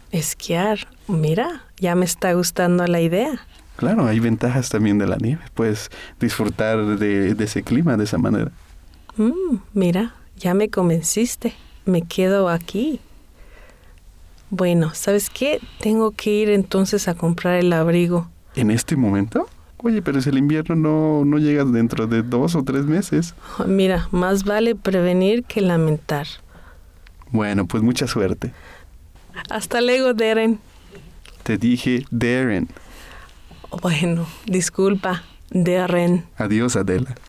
Esquiar. Mira, ya me está gustando la idea. Claro, hay ventajas también de la nieve. Puedes disfrutar de ese clima de esa manera. Mira, ya me convenciste. Me quedo aquí. Bueno, ¿sabes qué? Tengo que ir entonces a comprar el abrigo. ¿En este momento? Oye, pero si el invierno no llega dentro de 2 o 3 meses. Mira, más vale prevenir que lamentar. Bueno, pues mucha suerte. Hasta luego, Darren. Te dije Darren. Bueno, disculpa, Darren. Adiós, Adela.